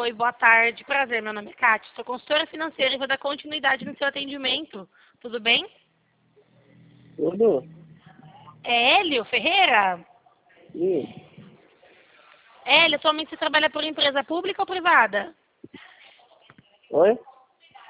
Oi, boa tarde. Prazer, meu nome é Kátia. Sou consultora financeira e vou dar continuidade no seu atendimento. Tudo bem? Tudo? É Hélio Ferreira? Isso. Hélio, atualmente você trabalha por empresa pública ou privada? Oi?